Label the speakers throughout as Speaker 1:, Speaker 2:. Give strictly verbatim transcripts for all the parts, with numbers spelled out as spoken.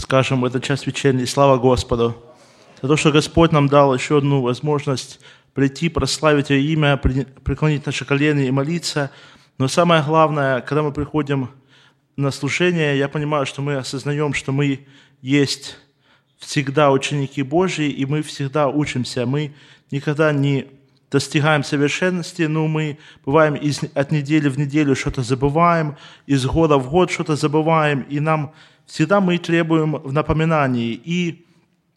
Speaker 1: скажем, это час вечерний. Слава Господу. За то, что Господь нам дал еще одну возможность прийти, прославить Его имя, преклонить наши колени и молиться. Но самое главное, когда мы приходим на служение, я понимаю, что мы осознаем, что мы есть всегда ученики Божьи, и мы всегда учимся. Мы никогда не достигаем совершенности, но мы бываем из, от недели в неделю что-то забываем, из года в год что-то забываем, и нам всегда мы требуем в напоминании. И,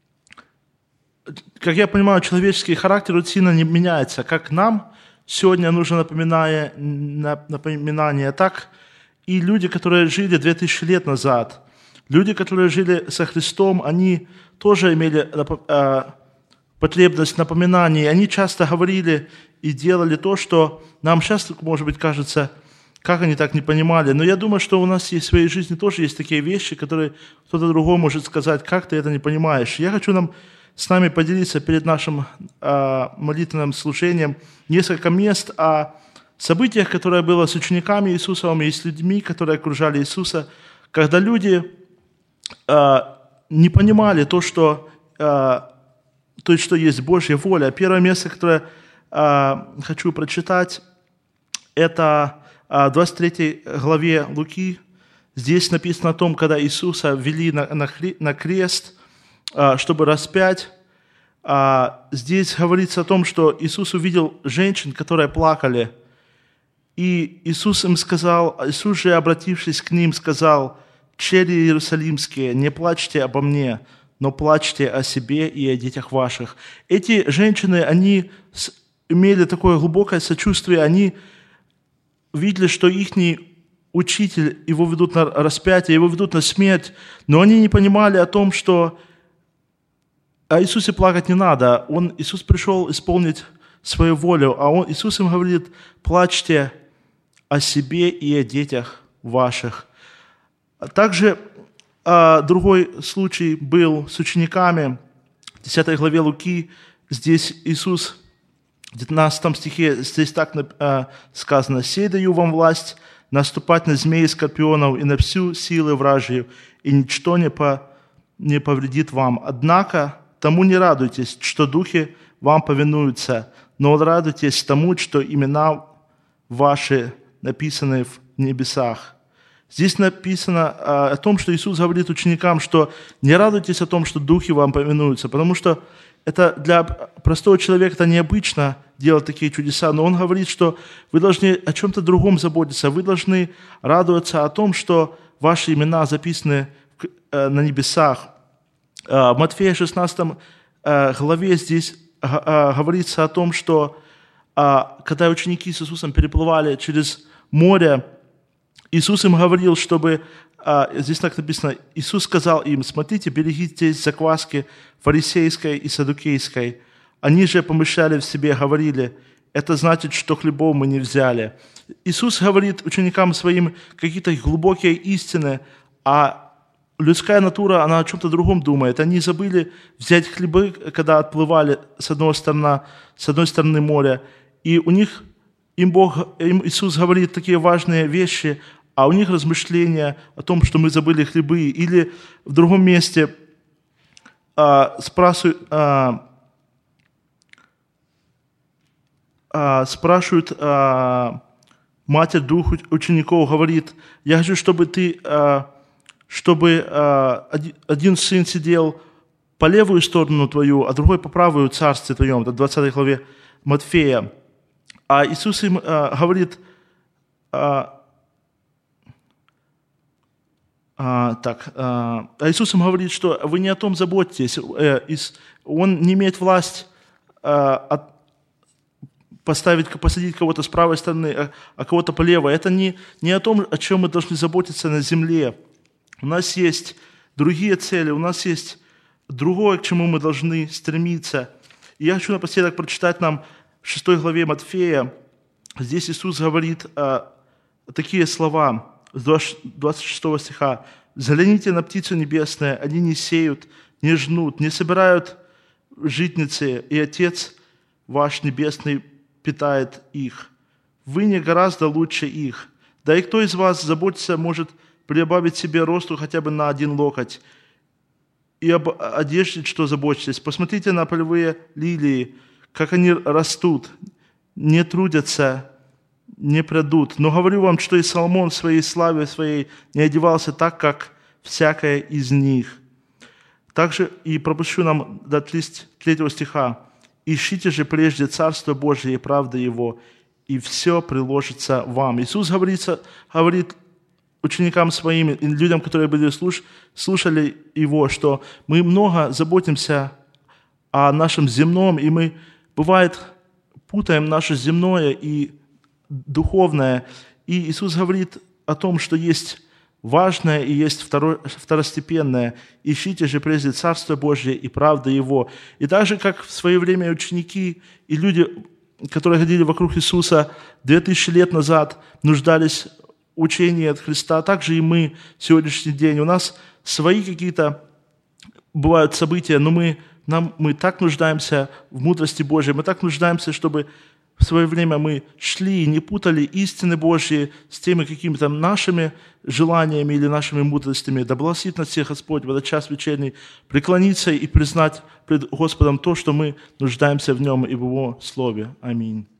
Speaker 1: как я понимаю, человеческий характер вот сильно не меняется. Как нам сегодня нужно напоминание, напоминание, так и люди, которые жили две тысячи лет назад, люди, которые жили со Христом, они тоже имели потребность напоминаний. Они часто говорили и делали то, что нам сейчас, может быть, кажется, как они так не понимали. Но я думаю, что у нас есть в своей жизни тоже есть такие вещи, которые кто-то другой может сказать, как ты это не понимаешь. Я хочу нам с нами поделиться перед нашим э, молитвенным служением несколько мест о событиях, которые было с учениками Иисусовыми и с людьми, которые окружали Иисуса, когда люди э, не понимали то, что, э, то, что есть Божья воля. Первое место, которое э, хочу прочитать, это в двадцать третьей главе Луки. Здесь написано о том, когда Иисуса вели на, на, на крест, чтобы распять. Здесь говорится о том, что Иисус увидел женщин, которые плакали. И Иисус им сказал, Иисус же, обратившись к ним, сказал: «Чери иерусалимские, не плачьте обо мне, но плачьте о себе и о детях ваших». Эти женщины, они имели такое глубокое сочувствие, они видели, что их учитель, его ведут на распятие, его ведут на смерть, но они не понимали о том, что о Иисусе плакать не надо. Он, Иисус пришел исполнить свою волю, а он, Иисус им говорит: плачьте о себе и о детях ваших. Также а, другой случай был с учениками. В десятой главе Луки здесь Иисус в девятнадцатом стихе здесь так сказано: «Сей даю вам власть наступать на змеи и скорпионов и на всю силы вражью, и ничто не, по, не повредит вам. Однако тому не радуйтесь, что духи вам повинуются, но радуйтесь тому, что имена ваши написаны в небесах». Здесь написано о том, что Иисус говорит ученикам, что не радуйтесь о том, что духи вам повинуются, потому что это для простого человека это необычно делать такие чудеса, но он говорит, что вы должны о чем-то другом заботиться, вы должны радоваться о том, что ваши имена записаны на небесах. В Матфея шестнадцатой главе здесь говорится о том, что когда ученики с Иисусом переплывали через море, Иисус им говорил, чтобы, здесь так написано, Иисус сказал им: «Смотрите, берегитесь закваски фарисейской и саддукейской». Они же помышляли в себе, говорили: «Это значит, что хлебов мы не взяли». Иисус говорит ученикам своим какие-то глубокие истины, а людская натура, она о чем-то другом думает. Они забыли взять хлебы, когда отплывали с одной стороны, с одной стороны моря, и у них, им Бог, им Иисус говорит такие важные вещи, а у них размышления о том, что мы забыли хлебы. Или в другом месте а, спрашивают, а, а, спрашивают а, матерь двух учеников, говорит: «Я хочу, чтобы ты, а, чтобы а, один, один сын сидел по левую сторону твою, а другой по правую в царстве твоем». Это в двадцатой главе Матфея. А Иисус им а, говорит, а, а, так, а, а Иисус им говорит, что вы не о том заботитесь. Он не имеет власть а, от, поставить, посадить кого-то с правой стороны, а, а кого-то по левой. Это не, не о том, о чем мы должны заботиться на земле. У нас есть другие цели, у нас есть другое, к чему мы должны стремиться. И я хочу напоследок прочитать нам в шестой главе Матфея. Здесь Иисус говорит а, такие слова с двадцать шестого стиха: «Взгляните на птицу небесную, они не сеют, не жнут, не собирают в житницы, и Отец ваш Небесный питает их. Вы не гораздо лучше их. Да и кто из вас заботится, может прибавить себе росту хотя бы на один локоть. и об одежде, что заботитесь. Посмотрите на полевые лилии, как они растут, не трудятся, не прядут. Но говорю вам, что и Соломон в своей славе своей не одевался так, как всякая из них. Также и пропущу нам до третьего стиха. «Ищите же прежде Царство Божие и правды Его, и все приложится вам». Иисус говорит, говорит ученикам своим, и людям, которые были слуш, слушали Его, что мы много заботимся о нашем земном, и мы, бывает, путаем наше земное и духовное. И Иисус говорит о том, что есть важное и есть второстепенное. «Ищите же прежде Царство Божие и правда Его». И так же, как в свое время ученики и люди, которые ходили вокруг Иисуса две тысячи лет назад, нуждались в учении от Христа, так же и мы в сегодняшний день. У нас свои какие-то бывают события, но мы, нам, мы так нуждаемся в мудрости Божьей, мы так нуждаемся, чтобы в свое время мы шли и не путали истины Божьи с теми какими-то нашими желаниями или нашими мудростями. Да благословит нас всех Господь в этот час вечерний преклониться и признать пред Господом то, что мы нуждаемся в Нем и в Его Слове. Аминь.